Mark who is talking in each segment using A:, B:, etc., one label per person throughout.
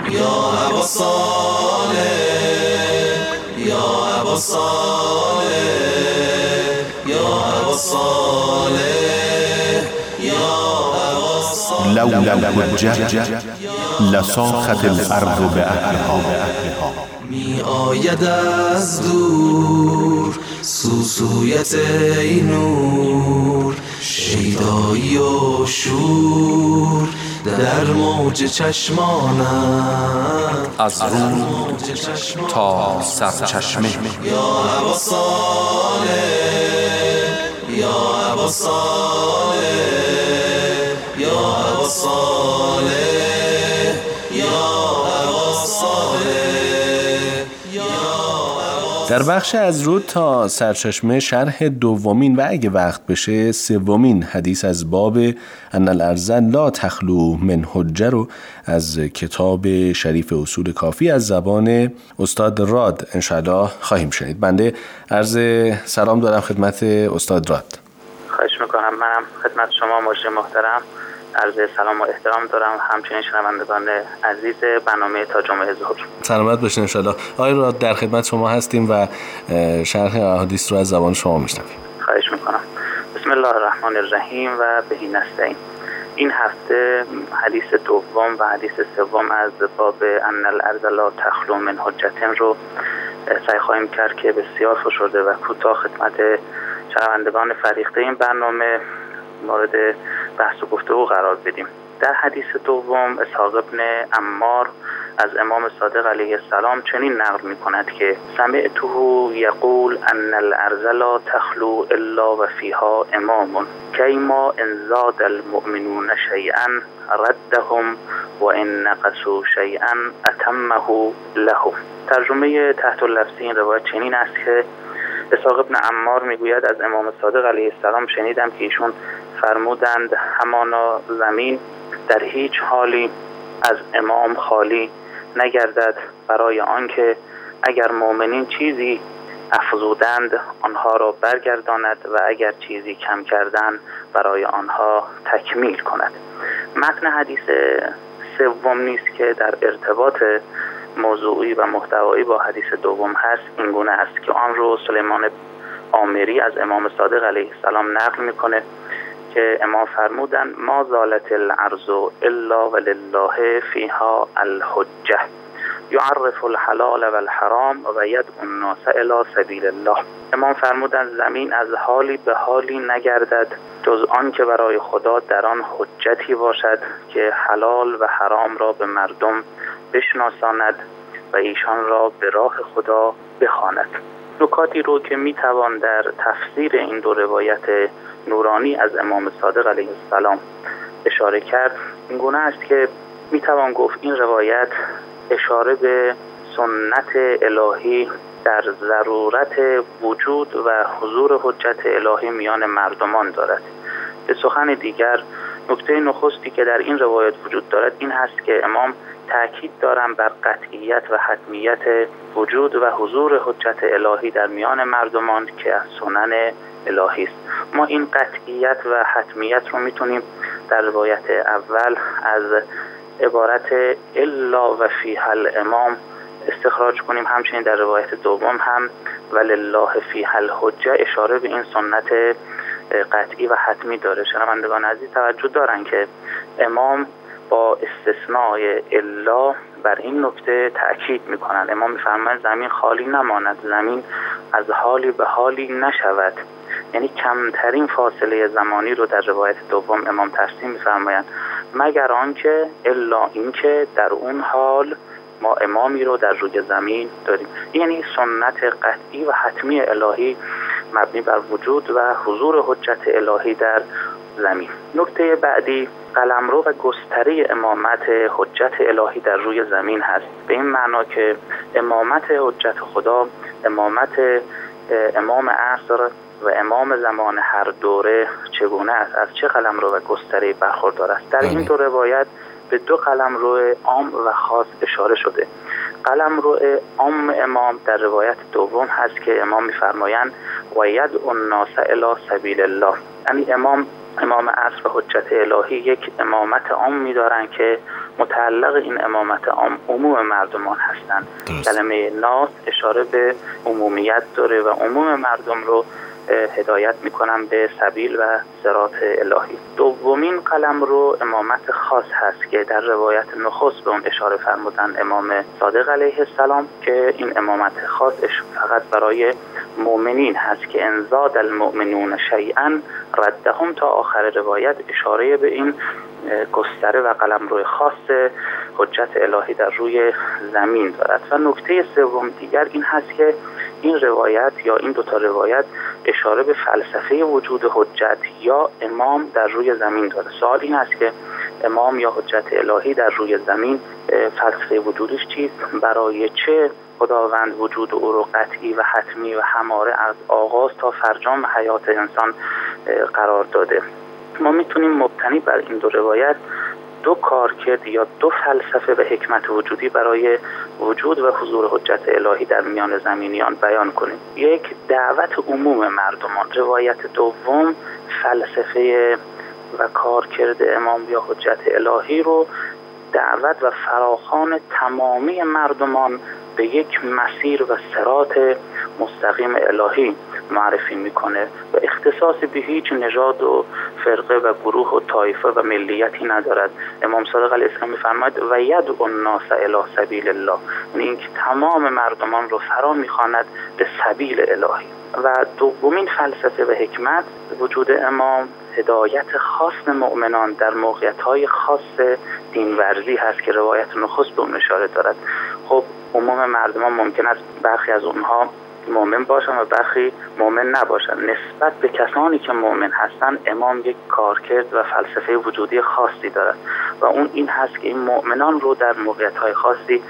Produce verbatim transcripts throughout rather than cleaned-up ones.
A: یا ابا صالح یا ابا صالح یا ابا صالح یا ابا صالح
B: لولا الحجة لصاخت الارض بأهلها.
A: می آید از دور سوسویت ای نور، شیدایی و شور در موج چشمانم،
B: از رو تا سرچشمه.
A: یا ابا صالح یا ابا صالح یا ابا صالح یا ابا صالح.
C: در بخش از رود تا سرچشمه شرح دومین و اگه وقت بشه سومین حدیث از باب ان الارض لا تخلو من حجه رو از کتاب شریف اصول کافی از زبان استاد راد انشاءالله خواهیم شنید. بنده عرض سلام دارم خدمت استاد راد.
D: خواهش میکنم. منم خدمت شما مجری محترم عرض سلام و احترام دارم، همچنین شنوندگان عزیز برنامه تا جمعه ظهر.
C: سلامت باشین انشاءالله. آقای راد در خدمت شما هستیم و شرح احادیث رو از زبان شما میشنویم.
D: خواهش میکنم. بسم الله الرحمن الرحیم و بهی نستعین. این هفته حدیث دوم و حدیث سوم از باب ان الارض لا تخلو من حجة رو سعی خواهیم کرد که بسیار فشرده و کوتاه خدمت شنوندگان فریخته این برنامه مورد بحث و گفتگو قرار بدیم. در حدیث دوم اسحاق ابن عمار از امام صادق علیه السلام چنین نقل می کند که سمعته یقول ان الارض لا تخلو الا و فیها امام کیما ان زاد المؤمنون شیئا ردهم و ان نقصوا شیئا اتمه لهم. ترجمه تحت اللفظی این روایت چنین است که اسحاق ابن عمار میگوید از امام صادق علیه السلام شنیدم که ایشون فرمودند همانا زمین در هیچ حالی از امام خالی نگردد، برای آنکه اگر مؤمنین چیزی افزودند آنها را برگرداند و اگر چیزی کم کردند برای آنها تکمیل کند. متن حدیث سوم نیست که در ارتباط موضوعی و محتوایی با حدیث دوم هست این گونه است که آن رو سلیمان عامری از امام صادق علیه السلام نقل میکنه که امام فرمودن ما زالت الارض الا ولله فیها الحجه یعرف الحلال و الحرام و یدعو الناس الی سبیل الله. امام فرمودن زمین از حالی به حالی نگردد جز آن که برای خدا در آن حجتی باشد که حلال و حرام را به مردم بشناساند و ایشان را به راه خدا بخواند. نکاتی رو که میتوان در تفسیر این دو روایت نورانی از امام صادق علیه السلام اشاره کرد این گونه است که میتوان گفت این روایت اشاره به سنت الهی در ضرورت وجود و حضور حجت الهی میان مردمان دارد. به سخن دیگر نکته نخستی که در این روایت وجود دارد این هست که امام تأکید دارم بر قطعیت و حتمیت وجود و حضور حجت الهی در میان مردمان که از سنن الهی است. ما این قطعیت و حتمیت رو میتونیم در روایت اول از عبارت الا و فیها الامام استخراج کنیم، همچنین در روایت دوم هم ولله فیها الحجه اشاره به این سنت قطعی و حتمی داره. شنوندگان عزیز توجه دارن که امام با استثناء الا بر این نکته تأکید میکنن. امام میفرمایند زمین خالی نماند، زمین از حالی به حالی نشود، یعنی کمترین فاصله زمانی رو در روایت دوم امام ترسیم میفرمایند مگر آنکه الا اینکه در اون حال ما امامی رو در روی زمین داریم. یعنی سنت قطعی و حتمی الهی مبنی بر وجود و حضور حجت الهی در زمین. نکته بعدی قلمرو و گستره امامت حجت الهی در روی زمین هست، به این معنا که امامت حجت خدا، امامت امام عصر و امام زمان هر دوره چگونه است، از چه قلمرو و گستره برخوردار است. در این دو روایت به دو قلمرو عام و خاص اشاره شده. قلمرو عام امام در روایت دوم هست که امام می‌فرمایند و یدعو الناس الی سبیل الله، یعنی امام امام عصر و حجت الهی یک امامت عامی دارن که متعلق این امامت عام عموم مردمان هستن. کلمه ناس اشاره به عمومیت داره و عموم مردم رو هدایت میکنم به سبیل و صراط الهی. دومین قلم رو امامت خاص هست که در روایت نخست به اون اشاره فرمودن امام صادق علیه السلام که این امامت خاصش فقط برای مؤمنین هست که انزاد المؤمنون شیئا ردهم تا آخر روایت اشاره به این گستره و قلمرو خاص حجت الهی در روی زمین دارد. و نکته سوم دیگر این هست که این روایت یا این دوتا روایت اشاره به فلسفه وجود حجت یا امام در روی زمین داره. سوال این است که امام یا حجت الهی در روی زمین فلسفه وجودش چیست؟ برای چه خداوند وجود او رو قطعی و حتمی و هماره از آغاز تا فرجام حیات انسان قرار داده؟ ما میتونیم مبتنی بر این دو روایت دو کارکرد یا دو فلسفه و حکمت وجودی برای وجود و حضور حجت الهی در میان زمینیان بیان کنیم. یک، دعوت عموم مردمان. روایت دوم فلسفه و کارکرد امام یا حجت الهی رو دعوت و فراخوان تمامی مردمان به یک مسیر و صراط مستقیم الهی معرفی میکنه و اختصاص به هیچ نژاد و فرقه و گروه و طایفه و ملیتی ندارد. امام صادق علیه السلام میفرماید و یدعو الناس الی سبیل الله، یعنی اینکه تمام مردمان رو فرا میخواند به سبیل الهی. و دومین فلسفه و حکمت وجود امام هدایت خاص مؤمنان در موقعیت‌های خاص دینورزی هست که روایت نخست به اون اشاره دارد. خب عموم مردمان ممکن است برخی از اونها مؤمن باشن و برخی مؤمن نباشن. نسبت به کسانی که مؤمن هستن امام یک کارکرد و فلسفه وجودی خاصی دارد و اون این هست که این مؤمنان رو در موقعیت‌های خاصی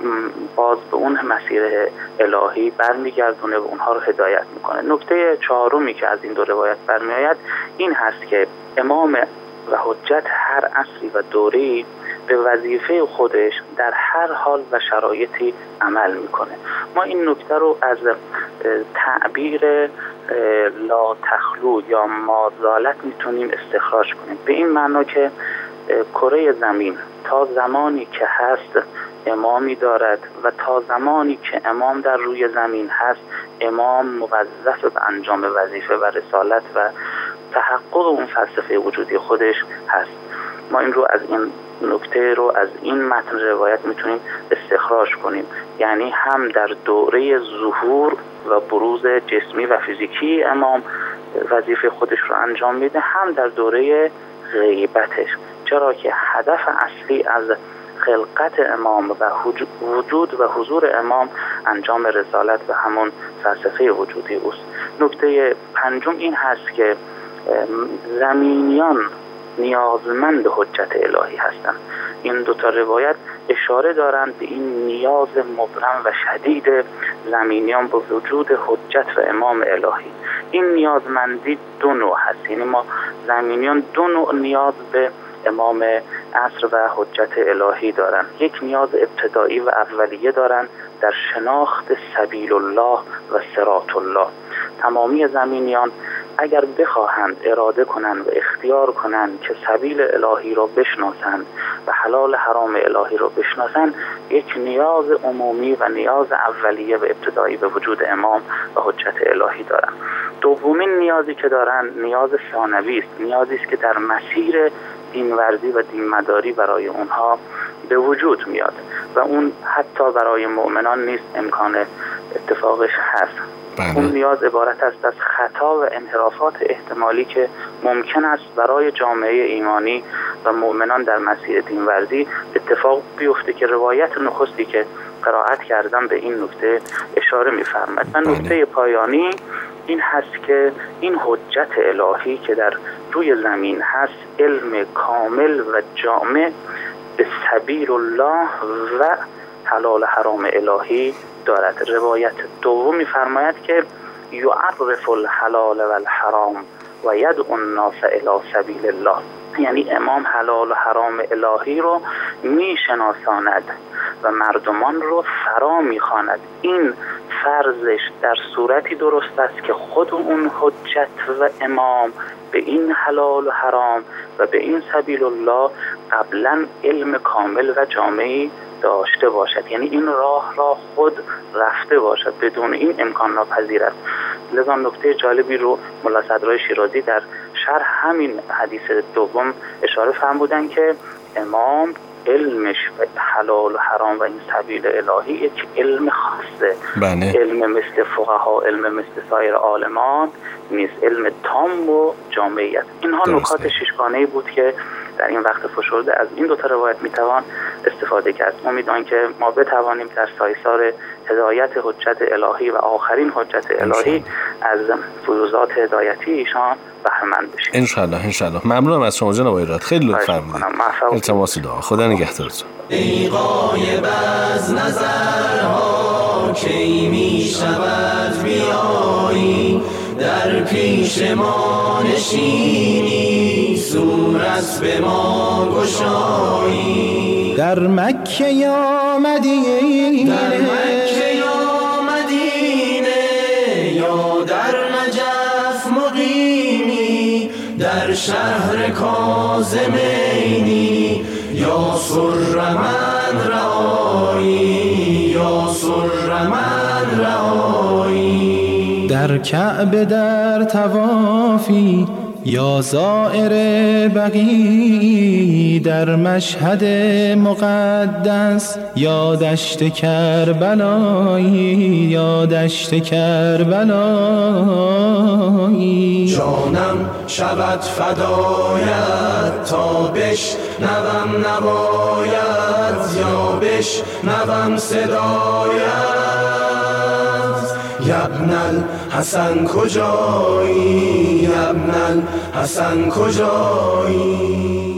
D: باز به اون مسیر الهی برمیگردونه و اونها رو هدایت میکنه. نکته چهارمی که از این دو روایت برمیآید این هست که امام و حجت هر عصری و دوره‌ای به وظیفه خودش در هر حال و شرایطی عمل میکنه. ما این نکته رو از تعبیر لا تخلو یا مازالت میتونیم استخراج کنیم، به این معنا که کره زمین تا زمانی که هست امامی دارد و تا زمانی که امام در روی زمین هست امام موظف به انجام وظیفه و رسالت و تحقق اون فلسفه وجودی خودش هست. ما این رو از این نکته رو از این متن روایت میتونیم استخراج کنیم، یعنی هم در دوره ظهور و بروز جسمی و فیزیکی امام وظیفه خودش رو انجام میده، هم در دوره غیبتش، چرا که هدف اصلی از خلقت امام و وجود و حضور امام انجام رسالت و همون فلسفه وجودی اوست. نکته پنجم این هست که زمینیان نیازمند حجت الهی هستند. این دوتا روایت اشاره دارند به این نیاز مبرم و شدید زمینیان به وجود حجت و امام الهی. این نیازمندی دو نوع هست، یعنی ما زمینیان دو نوع نیاز به امام عصر و حجت الهی دارن. یک نیاز ابتدایی و اولیه دارن در شناخت سبیل الله و صراط الله. تمامی زمینیان اگر بخواهند اراده کنند و اختیار کنند که سبیل الهی را بشناسند و حلال حرام الهی را بشناسند، یک نیاز عمومی و نیاز اولیه و ابتدایی به وجود امام و حجت الهی دارند. دومین نیازی که دارند نیاز ثانوی است، نیازی است که در مسیر دینورزی و دینمداری برای اونها به وجود میاد و اون حتی برای مؤمنان نیست امکان اتفاقش هست. بله. اون نیاز عبارت است از خطا و انحرافات احتمالی که ممکن است برای جامعه ایمانی و مؤمنان در مسیر دینورزی اتفاق بیفته که روایت نخستی که قرائت کردم به این نکته اشاره می‌فرماید. و نکته پایانی این هست که این حجت الهی که در روی زمین هست علم کامل و جامع به سبیل الله و حلال حرام الهی دارد. روایت دوم می‌فرماید که یعرف الحلال و الحرام و یدعو الناس الی سبیل الله، یعنی امام حلال و حرام الهی رو میشناساند و مردمان رو فرا میخواند. این فرضش در صورتی درست است که خود اون حجت و امام به این حلال و حرام و به این سبیل الله قبلا علم کامل و جامعی داشته باشد، یعنی این راه را خود رفته باشد، بدون این امکان ناپذیر است. لذا نکته جالبی رو ملا صدرای شیرازی در شرح همین حدیث دوم اشاره فرمودن که امام علمش و حلال و حرام و این سبیل الهی یک علم خاصه،
C: بله.
D: علم مثل فقها، علم مثل سایر عالمان نیست، علم تام و جامعی است. اینها نکات ششگانه‌ای بود که در این وقت فشرده از این دو تا روایت میتوان استفاده کرد. امیدوارم که ما بتوانیم در سایسار هدایت حجت الهی و آخرین حجت الهی از فیوزات هدایتی ایشان بهره مند بشیم
C: ان شاء الله. ان شاء الله. ممنونم از شما جناب ایراد، خیلی لطف فرمودید. التماس دعا. خدا نگهدارتون.
A: ای غایب از نظرها کی می شود بیایی، در پیش ما نشینی صورت به ما گشایی.
E: در مکه یا مدینه،
A: در مکه یا مدینه یا در نجف مقیمی، در شهر کاظمینی یا سر من رعایی، یا سر من رعایی.
E: در کعبه در طوافی یا زائر بقی، در مشهد مقدس یا دشت کربلایی، یا دشت کربلایی.
A: جانم شود فدایت تا بشنوم نباید، یا بشنوم صدایت. یبن الحسن کجایی، یبن الحسن کجایی.